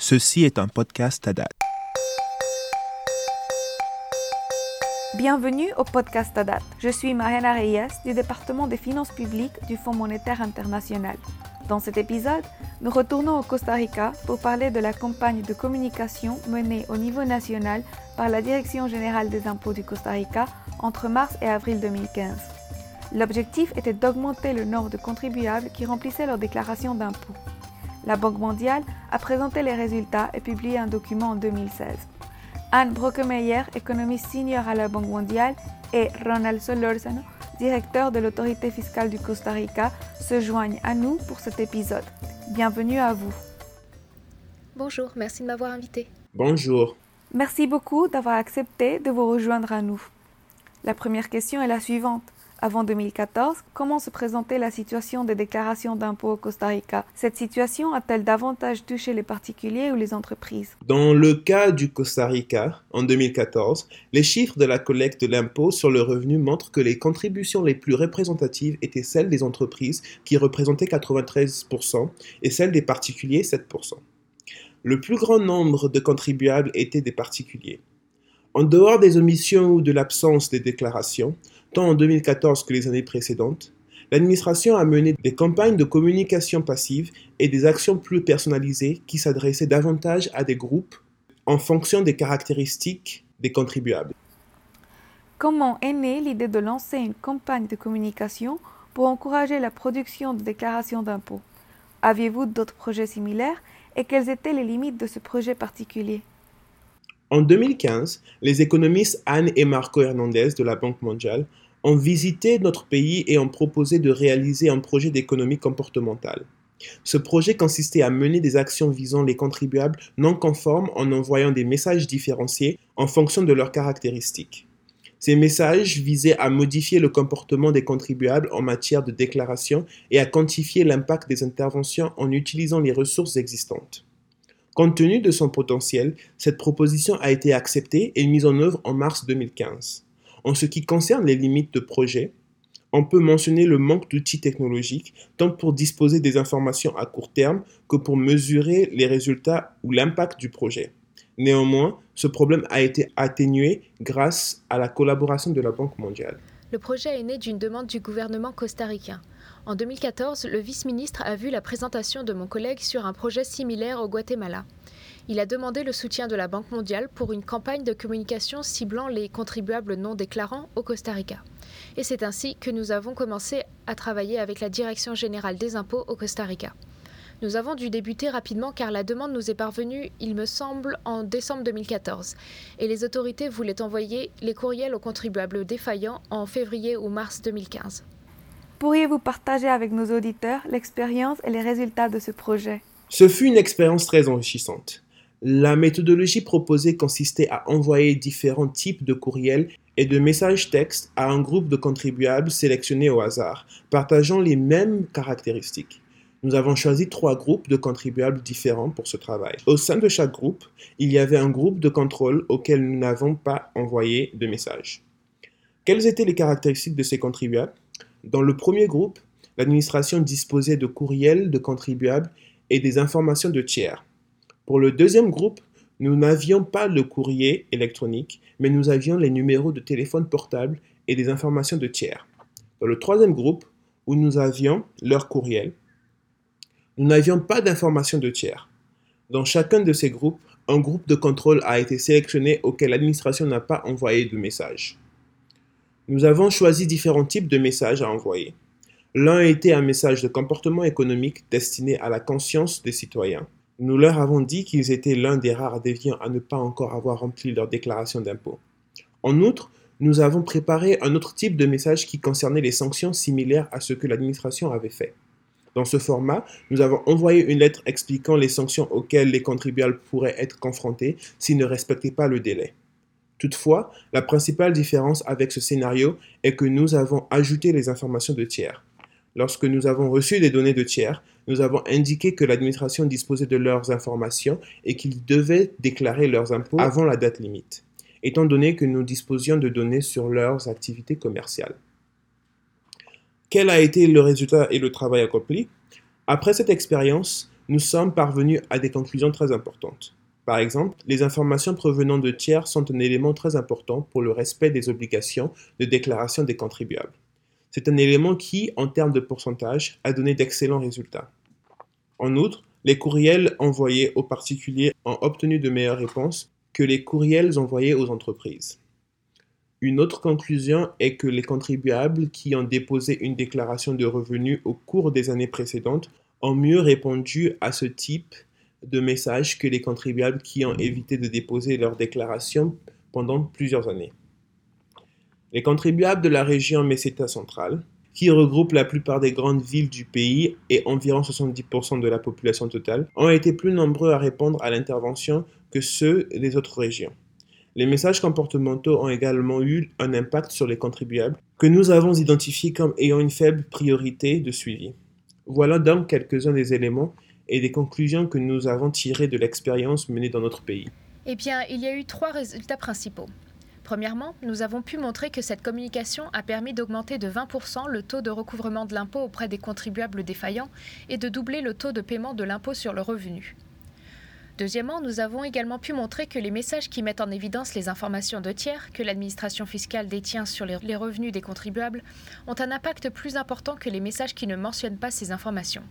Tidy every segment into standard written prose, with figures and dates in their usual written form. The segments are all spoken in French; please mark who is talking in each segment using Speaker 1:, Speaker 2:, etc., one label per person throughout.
Speaker 1: Ceci est un podcast à date.
Speaker 2: Bienvenue au podcast à date. Je suis Mariana Reyes du département des finances publiques du Fonds monétaire international. Dans cet épisode, nous retournons au Costa Rica pour parler de la campagne de communication menée au niveau national par la Direction générale des impôts du Costa Rica entre mars et avril 2015. L'objectif était d'augmenter le nombre de contribuables qui remplissaient leur déclaration d'impôts. La Banque mondiale a présenté les résultats et publié un document en 2016. Anne Brockemeyer, économiste senior à la Banque mondiale, et Ronald Solorzano, directeur de l'autorité fiscale du Costa Rica, se joignent à nous pour cet épisode. Bienvenue à vous.
Speaker 3: Bonjour, merci de m'avoir invité.
Speaker 4: Bonjour.
Speaker 2: Merci beaucoup d'avoir accepté de vous rejoindre à nous. La première question est la suivante. Avant 2014, comment se présentait la situation des déclarations d'impôts au Costa Rica? Cette situation a-t-elle davantage touché les particuliers ou les entreprises?
Speaker 4: Dans le cas du Costa Rica, en 2014, les chiffres de la collecte de l'impôt sur le revenu montrent que les contributions les plus représentatives étaient celles des entreprises qui représentaient 93% et celles des particuliers 7%. Le plus grand nombre de contribuables étaient des particuliers. En dehors des omissions ou de l'absence des déclarations, tant en 2014 que les années précédentes, l'administration a mené des campagnes de communication passive et des actions plus personnalisées qui s'adressaient davantage à des groupes en fonction des caractéristiques des contribuables.
Speaker 2: Comment est née l'idée de lancer une campagne de communication pour encourager la production de déclarations d'impôts? Aviez-vous d'autres projets similaires et quelles étaient les limites de ce projet particulier?
Speaker 4: En 2015, les économistes Anne et Marco Hernandez de la Banque mondiale ont visité notre pays et ont proposé de réaliser un projet d'économie comportementale. Ce projet consistait à mener des actions visant les contribuables non conformes en envoyant des messages différenciés en fonction de leurs caractéristiques. Ces messages visaient à modifier le comportement des contribuables en matière de déclaration et à quantifier l'impact des interventions en utilisant les ressources existantes. Compte tenu de son potentiel, cette proposition a été acceptée et mise en œuvre en mars 2015. En ce qui concerne les limites de projet, on peut mentionner le manque d'outils technologiques, tant pour disposer des informations à court terme que pour mesurer les résultats ou l'impact du projet. Néanmoins, ce problème a été atténué grâce à la collaboration de la Banque mondiale.
Speaker 3: Le projet est né d'une demande du gouvernement costaricain. En 2014, le vice-ministre a vu la présentation de mon collègue sur un projet similaire au Guatemala. Il a demandé le soutien de la Banque mondiale pour une campagne de communication ciblant les contribuables non déclarants au Costa Rica. Et c'est ainsi que nous avons commencé à travailler avec la Direction générale des impôts au Costa Rica. Nous avons dû débuter rapidement car la demande nous est parvenue, il me semble, en décembre 2014. Et les autorités voulaient envoyer les courriels aux contribuables défaillants en février ou mars 2015.
Speaker 2: Pourriez-vous partager avec nos auditeurs l'expérience et les résultats de ce projet?
Speaker 4: Ce fut une expérience très enrichissante. La méthodologie proposée consistait à envoyer différents types de courriels et de messages textes à un groupe de contribuables sélectionnés au hasard, partageant les mêmes caractéristiques. Nous avons choisi 3 groupes de contribuables différents pour ce travail. Au sein de chaque groupe, il y avait un groupe de contrôle auquel nous n'avons pas envoyé de message. Quelles étaient les caractéristiques de ces contribuables? Dans le premier groupe, l'administration disposait de courriels de contribuables et des informations de tiers. Pour le deuxième groupe, nous n'avions pas le courrier électronique, mais nous avions les numéros de téléphone portable et des informations de tiers. Dans le troisième groupe, où nous avions leur courriel, nous n'avions pas d'informations de tiers. Dans chacun de ces groupes, un groupe de contrôle a été sélectionné auquel l'administration n'a pas envoyé de message. Nous avons choisi différents types de messages à envoyer. L'un était un message de comportement économique destiné à la conscience des citoyens. Nous leur avons dit qu'ils étaient l'un des rares déviants à ne pas encore avoir rempli leur déclaration d'impôt. En outre, nous avons préparé un autre type de message qui concernait les sanctions similaires à ce que l'administration avait fait. Dans ce format, nous avons envoyé une lettre expliquant les sanctions auxquelles les contribuables pourraient être confrontés s'ils ne respectaient pas le délai. Toutefois, la principale différence avec ce scénario est que nous avons ajouté les informations de tiers. Lorsque nous avons reçu des données de tiers, nous avons indiqué que l'administration disposait de leurs informations et qu'ils devaient déclarer leurs impôts avant la date limite, étant donné que nous disposions de données sur leurs activités commerciales. Quel a été le résultat et le travail accompli? Après cette expérience, nous sommes parvenus à des conclusions très importantes. Par exemple, les informations provenant de tiers sont un élément très important pour le respect des obligations de déclaration des contribuables. C'est un élément qui, en termes de pourcentage, a donné d'excellents résultats. En outre, les courriels envoyés aux particuliers ont obtenu de meilleures réponses que les courriels envoyés aux entreprises. Une autre conclusion est que les contribuables qui ont déposé une déclaration de revenus au cours des années précédentes ont mieux répondu à ce type de message que les contribuables qui ont évité de déposer leur déclaration pendant plusieurs années. Les contribuables de la région Meseta centrale, qui regroupe la plupart des grandes villes du pays et environ 70% de la population totale, ont été plus nombreux à répondre à l'intervention que ceux des autres régions. Les messages comportementaux ont également eu un impact sur les contribuables que nous avons identifiés comme ayant une faible priorité de suivi. Voilà donc quelques-uns des éléments et des conclusions que nous avons tirées de l'expérience menée dans notre pays.
Speaker 3: Eh bien, il y a eu 3 résultats principaux. Premièrement, nous avons pu montrer que cette communication a permis d'augmenter de 20% le taux de recouvrement de l'impôt auprès des contribuables défaillants et de doubler le taux de paiement de l'impôt sur le revenu. Deuxièmement, nous avons également pu montrer que les messages qui mettent en évidence les informations de tiers que l'administration fiscale détient sur les revenus des contribuables ont un impact plus important que les messages qui ne mentionnent pas ces informations.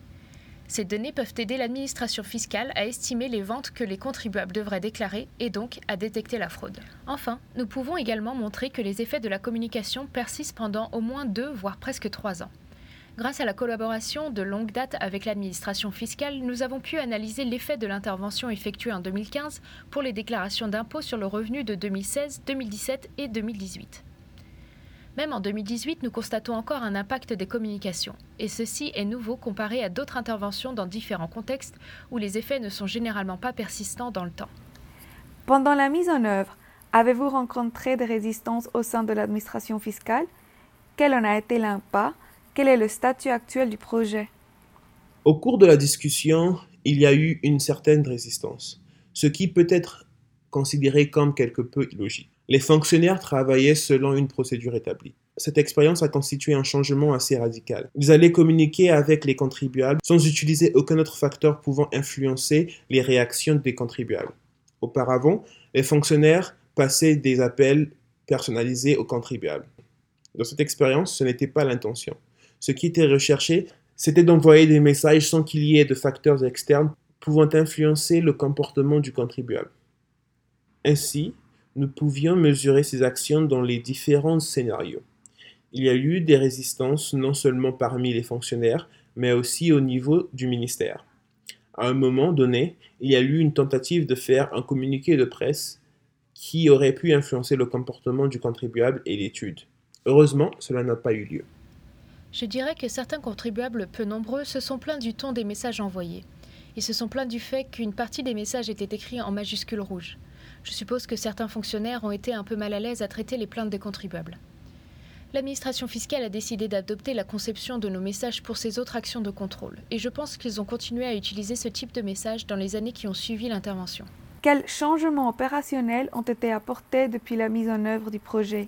Speaker 3: Ces données peuvent aider l'administration fiscale à estimer les ventes que les contribuables devraient déclarer et donc à détecter la fraude. Enfin, nous pouvons également montrer que les effets de la communication persistent pendant au moins 2 voire presque 3 ans. Grâce à la collaboration de longue date avec l'administration fiscale, nous avons pu analyser l'effet de l'intervention effectuée en 2015 pour les déclarations d'impôt sur le revenu de 2016, 2017 et 2018. Même en 2018, nous constatons encore un impact des communications, et ceci est nouveau comparé à d'autres interventions dans différents contextes où les effets ne sont généralement pas persistants dans le temps.
Speaker 2: Pendant la mise en œuvre, avez-vous rencontré des résistances au sein de l'administration fiscale? Quel en a été l'impact? Quel est le statut actuel du projet?
Speaker 4: Au cours de la discussion, il y a eu une certaine résistance, ce qui peut être considéré comme quelque peu illogique. Les fonctionnaires travaillaient selon une procédure établie. Cette expérience a constitué un changement assez radical. Ils allaient communiquer avec les contribuables sans utiliser aucun autre facteur pouvant influencer les réactions des contribuables. Auparavant, les fonctionnaires passaient des appels personnalisés aux contribuables. Dans cette expérience, ce n'était pas l'intention. Ce qui était recherché, c'était d'envoyer des messages sans qu'il y ait de facteurs externes pouvant influencer le comportement du contribuable. Ainsi, nous pouvions mesurer ces actions dans les différents scénarios. Il y a eu des résistances non seulement parmi les fonctionnaires, mais aussi au niveau du ministère. À un moment donné, il y a eu une tentative de faire un communiqué de presse qui aurait pu influencer le comportement du contribuable et l'étude. Heureusement, cela n'a pas eu lieu.
Speaker 3: Je dirais que certains contribuables peu nombreux se sont plaints du ton des messages envoyés. Ils se sont plaints du fait qu'une partie des messages était écrite en majuscules rouges. Je suppose que certains fonctionnaires ont été un peu mal à l'aise à traiter les plaintes des contribuables. L'administration fiscale a décidé d'adopter la conception de nos messages pour ses autres actions de contrôle, et je pense qu'ils ont continué à utiliser ce type de messages dans les années qui ont suivi l'intervention.
Speaker 2: Quels changements opérationnels ont été apportés depuis la mise en œuvre du projet?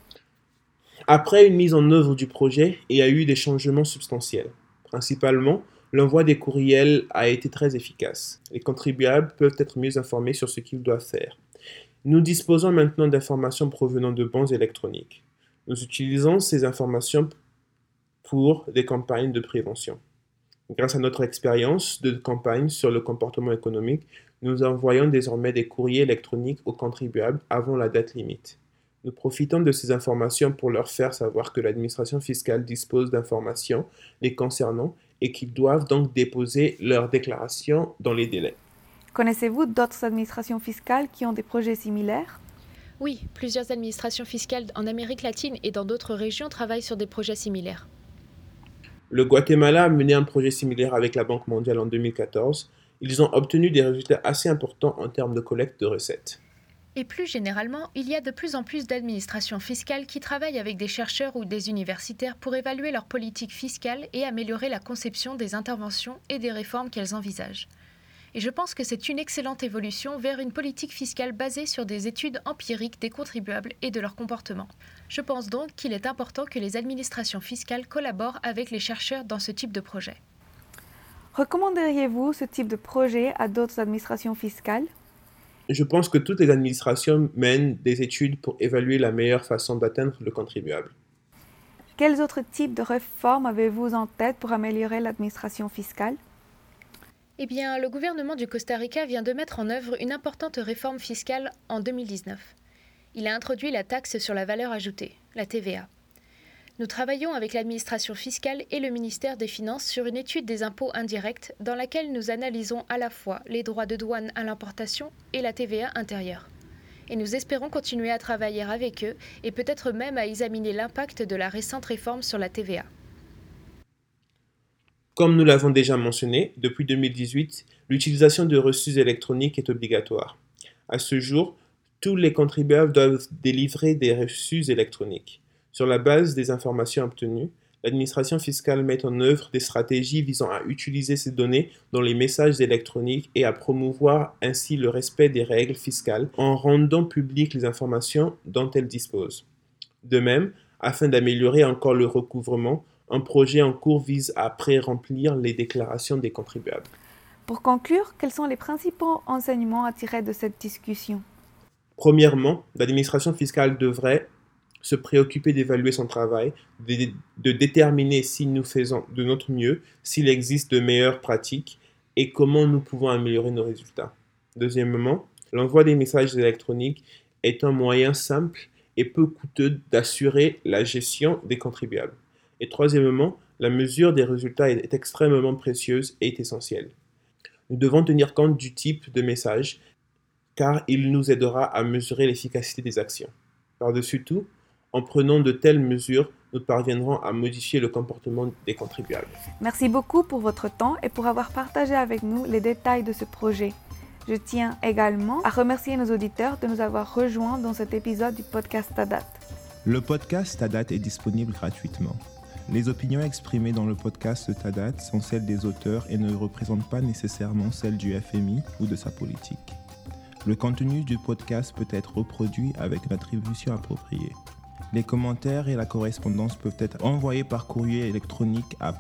Speaker 4: Après une mise en œuvre du projet, il y a eu des changements substantiels. Principalement, l'envoi des courriels a été très efficace. Les contribuables peuvent être mieux informés sur ce qu'ils doivent faire. Nous disposons maintenant d'informations provenant de bons électroniques. Nous utilisons ces informations pour des campagnes de prévention. Grâce à notre expérience de campagne sur le comportement économique, nous envoyons désormais des courriers électroniques aux contribuables avant la date limite. Nous profitons de ces informations pour leur faire savoir que l'administration fiscale dispose d'informations les concernant et qu'ils doivent donc déposer leur déclaration dans les délais.
Speaker 2: Connaissez-vous d'autres administrations fiscales qui ont des projets similaires?
Speaker 3: Oui, plusieurs administrations fiscales en Amérique latine et dans d'autres régions travaillent sur des projets similaires.
Speaker 4: Le Guatemala a mené un projet similaire avec la Banque mondiale en 2014. Ils ont obtenu des résultats assez importants en termes de collecte de recettes.
Speaker 3: Et plus généralement, il y a de plus en plus d'administrations fiscales qui travaillent avec des chercheurs ou des universitaires pour évaluer leur politique fiscale et améliorer la conception des interventions et des réformes qu'elles envisagent. Et je pense que c'est une excellente évolution vers une politique fiscale basée sur des études empiriques des contribuables et de leur comportement. Je pense donc qu'il est important que les administrations fiscales collaborent avec les chercheurs dans ce type de projet.
Speaker 2: Recommanderiez-vous ce type de projet à d'autres administrations fiscales?
Speaker 4: Je pense que toutes les administrations mènent des études pour évaluer la meilleure façon d'atteindre le contribuable.
Speaker 2: Quels autres types de réformes avez-vous en tête pour améliorer l'administration fiscale?
Speaker 3: Eh bien, le gouvernement du Costa Rica vient de mettre en œuvre une importante réforme fiscale en 2019. Il a introduit la taxe sur la valeur ajoutée, la TVA. Nous travaillons avec l'administration fiscale et le ministère des Finances sur une étude des impôts indirects dans laquelle nous analysons à la fois les droits de douane à l'importation et la TVA intérieure. Et nous espérons continuer à travailler avec eux et peut-être même à examiner l'impact de la récente réforme sur la TVA.
Speaker 4: Comme nous l'avons déjà mentionné, depuis 2018, l'utilisation de reçus électroniques est obligatoire. À ce jour, tous les contribuables doivent délivrer des reçus électroniques. Sur la base des informations obtenues, l'administration fiscale met en œuvre des stratégies visant à utiliser ces données dans les messages électroniques et à promouvoir ainsi le respect des règles fiscales en rendant publiques les informations dont elles disposent. De même, afin d'améliorer encore le recouvrement, un projet en cours vise à pré-remplir les déclarations des contribuables.
Speaker 2: Pour conclure, quels sont les principaux enseignements à tirer de cette discussion?
Speaker 4: Premièrement, l'administration fiscale devrait se préoccuper d'évaluer son travail, de déterminer si nous faisons de notre mieux, s'il existe de meilleures pratiques et comment nous pouvons améliorer nos résultats. Deuxièmement, l'envoi des messages électroniques est un moyen simple et peu coûteux d'assurer la gestion des contribuables. Et troisièmement, la mesure des résultats est extrêmement précieuse et est essentielle. Nous devons tenir compte du type de message car il nous aidera à mesurer l'efficacité des actions. Par-dessus tout, en prenant de telles mesures, nous parviendrons à modifier le comportement des contribuables.
Speaker 2: Merci beaucoup pour votre temps et pour avoir partagé avec nous les détails de ce projet. Je tiens également à remercier nos auditeurs de nous avoir rejoints dans cet épisode du podcast Tadat.
Speaker 1: Le podcast Tadat est disponible gratuitement. Les opinions exprimées dans le podcast Tadat sont celles des auteurs et ne représentent pas nécessairement celles du FMI ou de sa politique. Le contenu du podcast peut être reproduit avec une attribution appropriée. Les commentaires et la correspondance peuvent être envoyés par courrier électronique à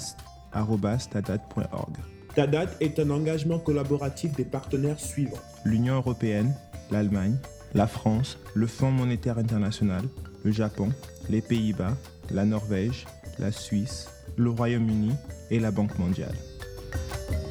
Speaker 1: podcast@tadat.org.
Speaker 4: Tadat est un engagement collaboratif des partenaires suivants:
Speaker 1: l'Union européenne, l'Allemagne, la France, le Fonds monétaire international, le Japon, les Pays-Bas, la Norvège, la Suisse, le Royaume-Uni et la Banque mondiale.